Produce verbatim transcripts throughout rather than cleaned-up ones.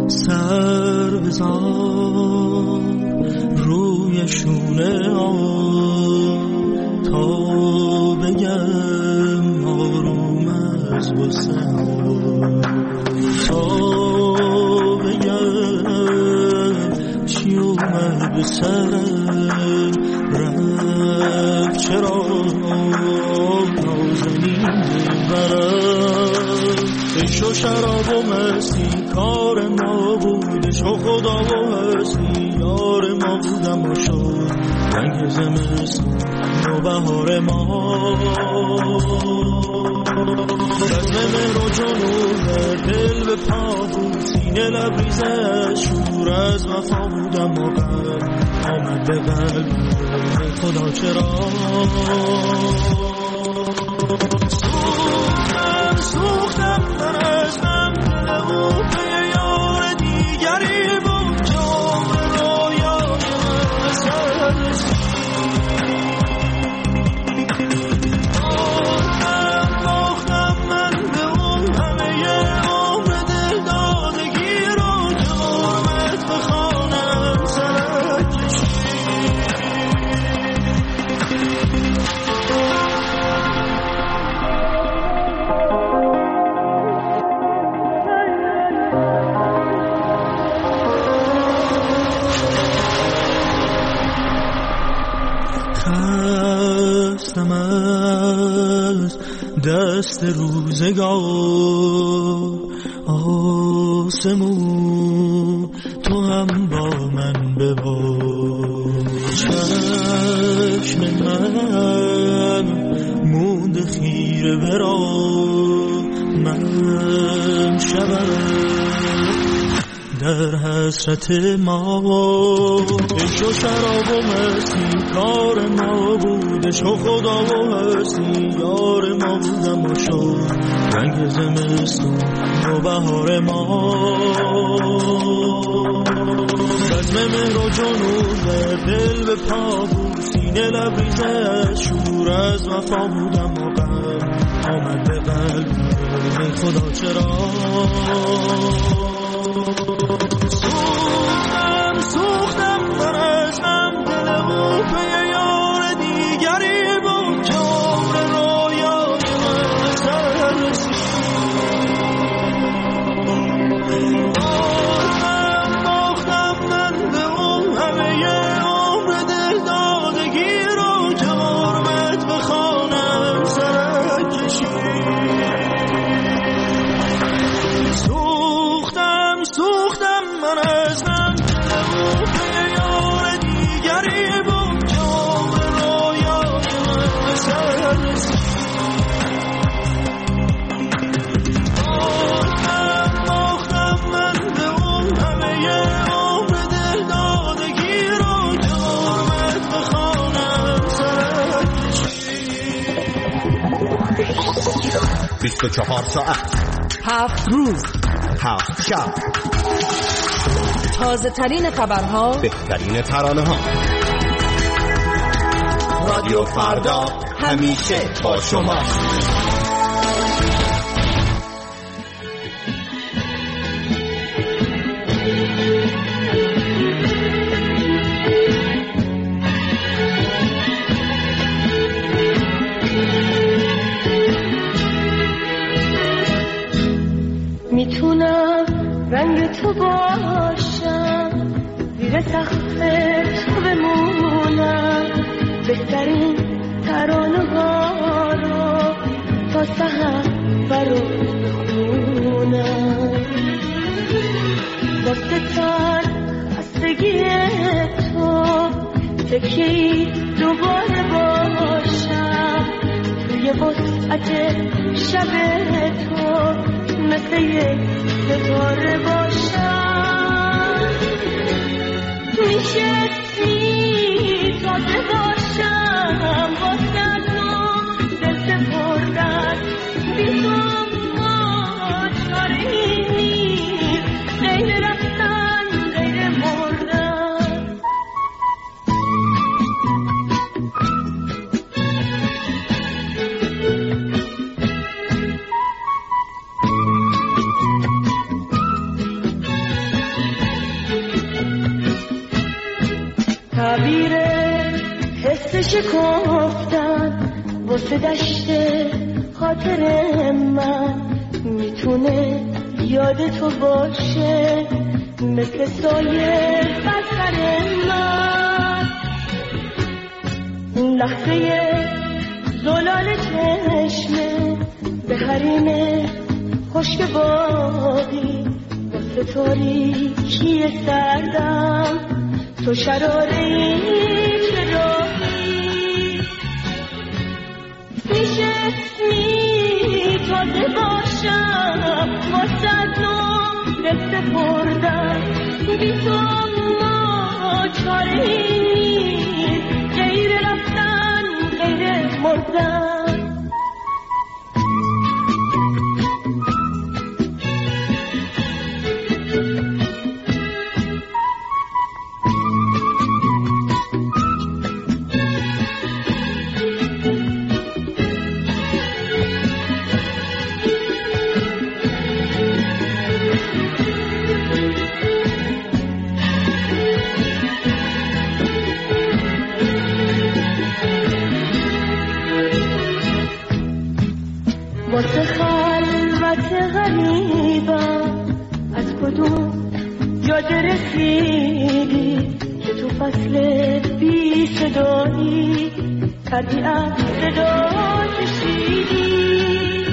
سر بزار روی شونه ها تا بگم آروم از غصه ها، تا بگم چی اومد به سرم رفت چرا نازنین برم. عشق و شراب و مستی کار ما بودش و خدا و هستی یار ما بودم و شد رنگ زمستون و بهار ما. رزم مهر و جنون دل به پا بود، سینه لبریزه شور از وفا بودم و قلب آمد به قلب خدا چرا. سوختم سوختم در عشقم دلم و به یار دیگری بود، جام رویای من سر باختم باختم من به اون همه عمر دل دادگی رو، جامت بخوانم سرت خستم از دست روزگار، آسمون تو هم با من ببار. چشم من موند خیره برا من شبم در حسرت ما. عشق و شراب و مستی کار ما بودش و خدا و هستی یار ما بودم و شد رنگ زمستون و بهار ما. رزم مهر و جنون دل به پا بود، سینه لبریزه شور از وفا بودم و قلب آمد به قلب خدا چرا. سوختم سوختم در عشقم دلم و به یار دیگری بود، جام رویای من سر باختم باختم من به اون همه عمر دل دادگی رو، جرمت بخوانم سر کشید. سوختم سوختم من ازم دلم و به یار دیگری بود، جام رویای من به سر باختم باختم من به اون همه عمر دل دادگی رو، جرمت بخوانم سر بیست و چهار ساعت، هفت روز، هفت شب، تازه ترین خبرها، بهترین ترانه ها. رادیو فردا همیشه با شما. میتونم رنگ تو باشم، زیر سقف تو بمونم، بهترین ترانه ها رو تا سحر برات بخونم. واسه تر خستگی تو تکیه‌ای دوباره باشم، توی وسعت شب تو مثل یک ستاره باشم. میشه اسمی تازه باشم، واسه تو دل سپردن بیخوام ما چاره‌ای نیست غیر رفتن غیر مردن. شکفتن واسه دشت خاطر من میتونه یاد تو باشه مثل سایه بر سر من. اون لحظه زلال چشمه به حریم خشک باقی واسه تاریکی سردم تو شراره چراغی میشه می تازه باشم واسه نو دست بردم بی تو ما چاره نیست غیر رفتن غیر مردن. واسه خلوت غریبم از کدوم جاده رسیدی که تو فصل بی صدایی کردی از صدا کشیدی.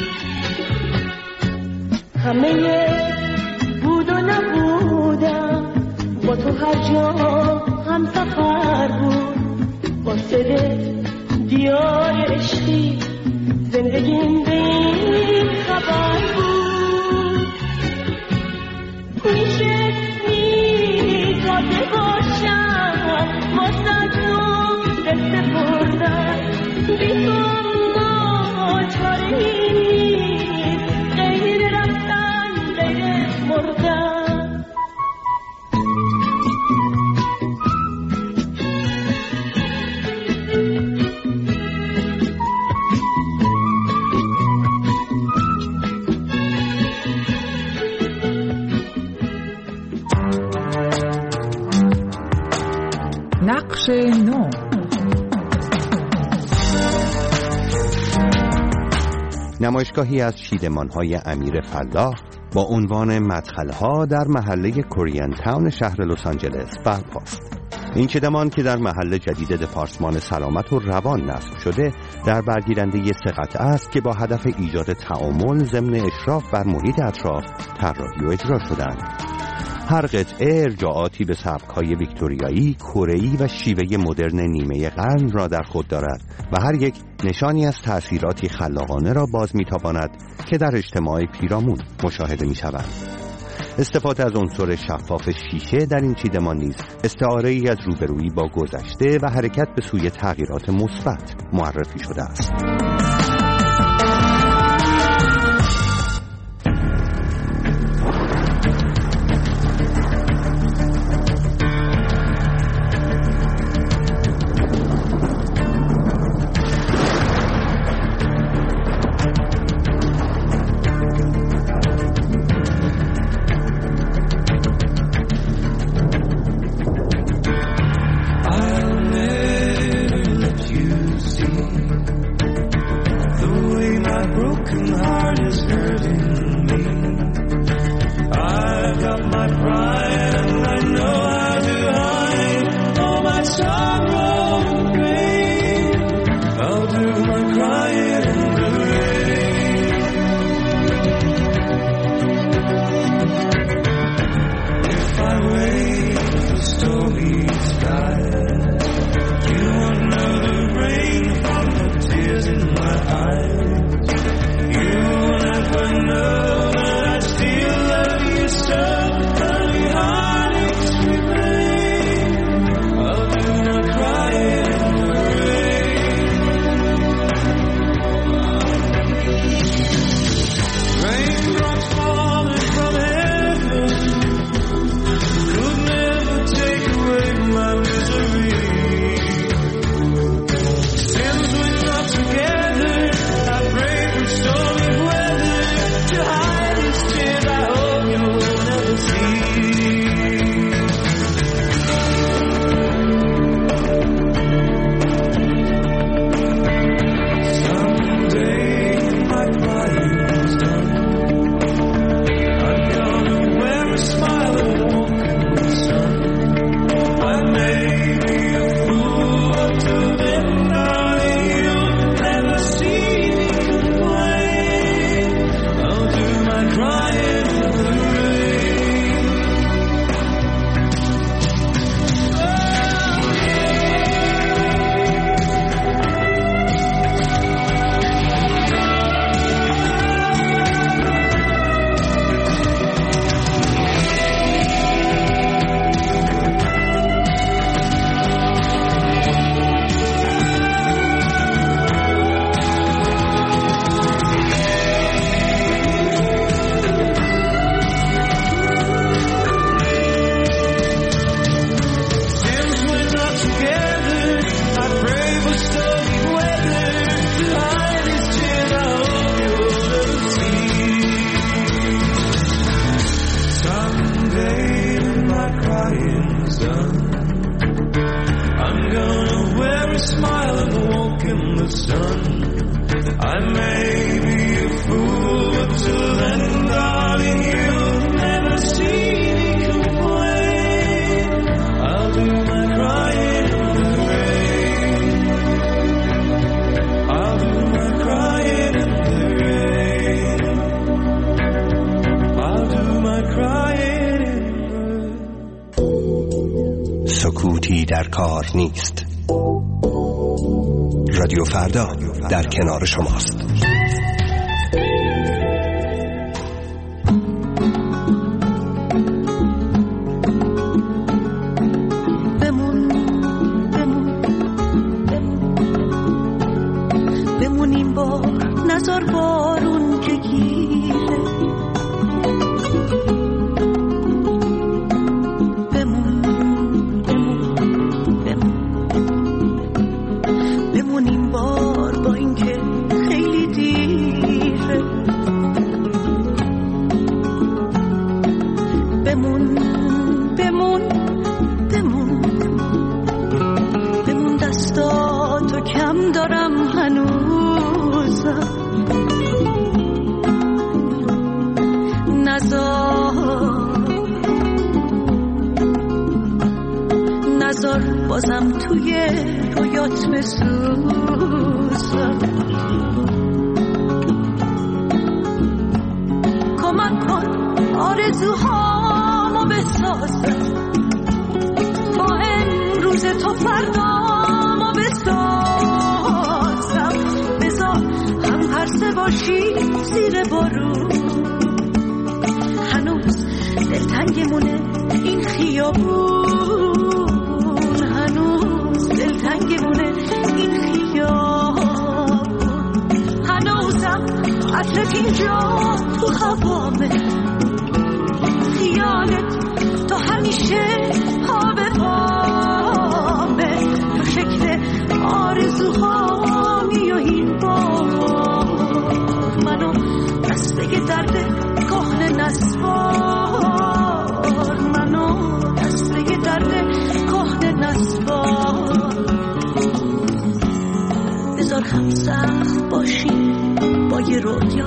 همه بود و نبودم با تو هر جا هم سفر بود واسه دیار عشقی زندگیم به این خبر بود. میشه می تازه باشم واسه تو دست بردن بی تو ما چاره نیست غیر رفتن غیر مردن. نقش نو. نمایشگاهی از چیدمان‌های امیر فلاح با عنوان مدخل‌ها در محله کورین تاون شهر لس آنجلس برپاست. این چیدمان که در محل جدید دپارتمان سلامت و روان نصب شده در برگیرنده سه قطعه است که با هدف ایجاد تعامل ضمن اشراف بر محیط اطراف طراحی و اجرا شدند. هر قطعه ارجاعاتی به سبک‌های ویکتوریایی، کره‌ای و شیوه مدرن نیمه قرن را در خود دارد و هر یک نشانی از تأثیراتی خلاقانه را باز می‌تاباند که در اجتماع پیرامون مشاهده می‌شوند. استفاده از عنصر شفاف شیشه در این چیدمان نیز استعاره‌ای از روبرویی با گذشته و حرکت به سوی تغییرات مثبت معرفی شده است. دلی در کار نیست. رادیو فردا در کنار شماست. بمون بمون بمون بمون این بار، نزار بارون که گیره. بمون بمون بمون بمون این بار، با این که خیلی دیره. بمون بمون بمون بمون، دستاتو کم دارم هنوزم. نزار نزار بازم توی رویات بسوزم. کمک کن آرزوهامو بسازم، با امروز تو فردامو بسازم. بذار هم پرسه باشی زیر بارون، هنوز دلتنگمونه این خیابون، هنوز دلتنگمونه این خیابون. هنوزم عطرت اینجا تو هوامه، خیالت تو همیشه پا به پامه. تو شکل آرزوهامی و این بار، منو دست بگه درد کهنه نسوار، منو دست بگه درد کهنه نسوار. بذار هم سخت باشی با یه رویا،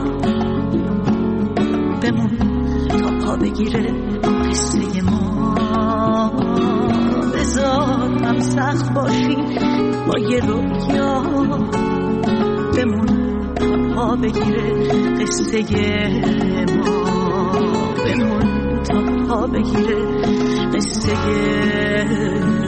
بمون تا پا بگیره قصه ما. بذار هم سخت باشی با یه رویا، بمون تا پا بگیره قصه ما. بمون تا پا بگیره قصه